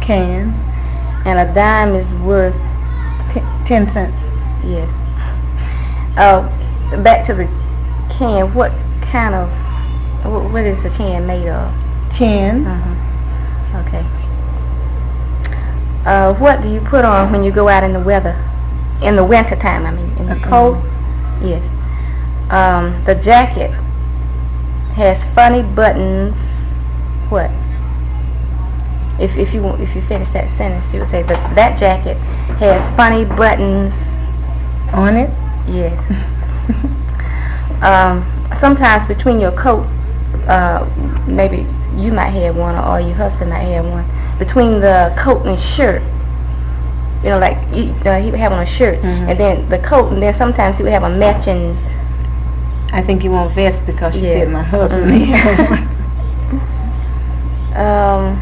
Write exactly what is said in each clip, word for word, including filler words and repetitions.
Can. And a dime is worth T- ten cents. yes. Uh, back to the can. What kind of wh- what is the can made of? Tin. Uh-huh. Okay. Uh, what do you put on when you go out in the weather? In the winter time, I mean, in the A cold? Yes. Um, the jacket has funny buttons. What? If if you want, if you finish that sentence, you would say that that jacket has funny buttons On it. Yes. um, sometimes between your coat, uh, maybe you might have one, or your husband might have one. Between the coat and shirt, you know, like he, uh, he would have on a shirt, Mhm. and then the coat, and then sometimes he would have a matching. I think you want vest because you Yeah. said my husband Mhm. may have one. Um,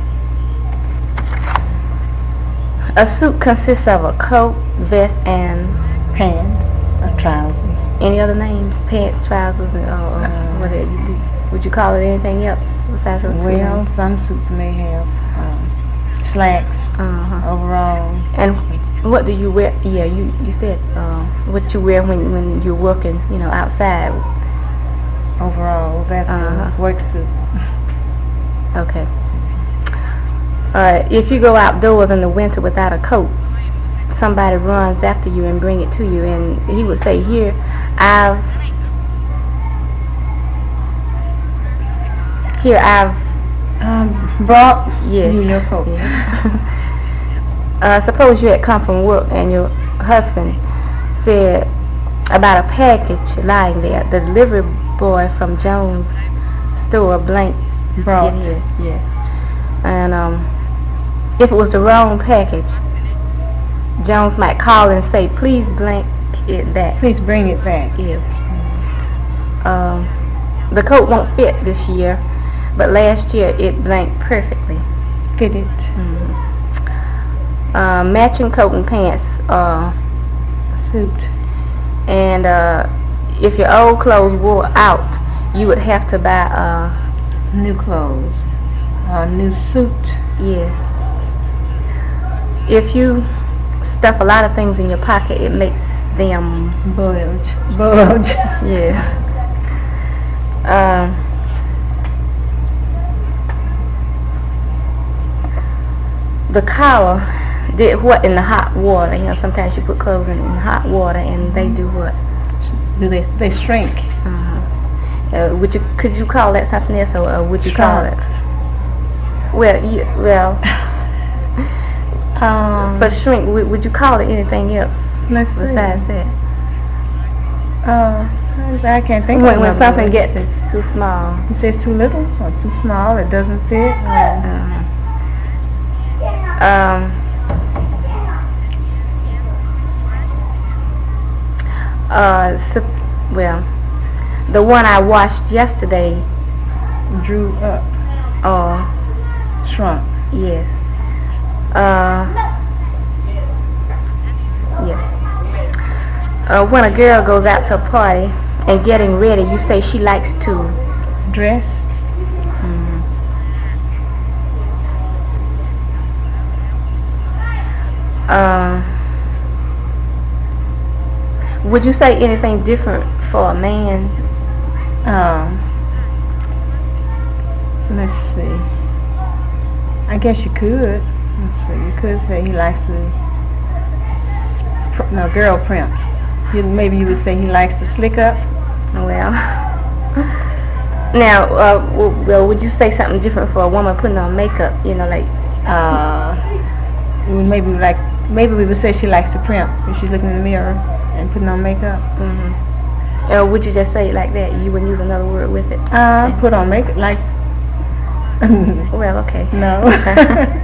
a suit consists of a coat, vest, and Pants or trousers. any other names? Pants, trousers, and uh, uh, what do you do? Would you call it anything else besides those two Well, names? some suits may have um, slacks, Uh-huh. overalls. And what do you wear? Yeah, you you said uh, what you wear when when you're working, you know, outside. Overalls, that's Uh-huh. a work suit. Okay. Uh, if you go outdoors in the winter without a coat, somebody runs after you and bring it to you, and he would say, "Here, I've here I've Um, brought yes, you your coat. yeah." uh, suppose you had come from work and your husband said about a package lying there. The delivery boy from Jones' store blank Brought. it here, yes. And um, if it was the wrong package, Jones might call and say, "Please blank it back." Please bring it back. Yes. Um, the coat won't fit this year, but last year it blanked perfectly. Fitted. Mm-hmm. Uh, matching coat and pants. Uh, Suit. and uh, if your old clothes wore out, you would have to buy uh, New clothes. A new suit. yes. If you stuff a lot of things in your pocket, it makes them Bulge. Bulge. yeah. Um, the collar did what in the hot water? You know, sometimes you put clothes in, in hot water and they do what? Do they they shrink? Uh-huh. Uh, would you could you call that something else, or uh, would you call it? Shrunk. Well, you, well, Um, but shrink. Would, would you call it anything else let's see. besides that? Uh, I can't think When, of when another something word. gets too small. You say it's too little or too small, it doesn't fit. Or Uh, um, uh, sup- well, the one I washed yesterday, drew up, uh, shrunk. yes, uh, yes. Uh, when a girl goes out to a party and getting ready, you say she likes to Dress. Mhm. Uh, would you say anything different for a man? Um, let's see. I guess you could. Let's see. You could say he likes to. Pr- no, girl primps. You, maybe you would say he likes to slick up. Well, now, uh, w- well, would you say something different for a woman putting on makeup? You know, like, Uh, we would maybe like maybe we would say she likes to primp if she's looking in the mirror and putting on makeup. mm-hmm. Or would you just say it like that? You wouldn't use another word with it? Uh, put on makeup like. Well, okay. No.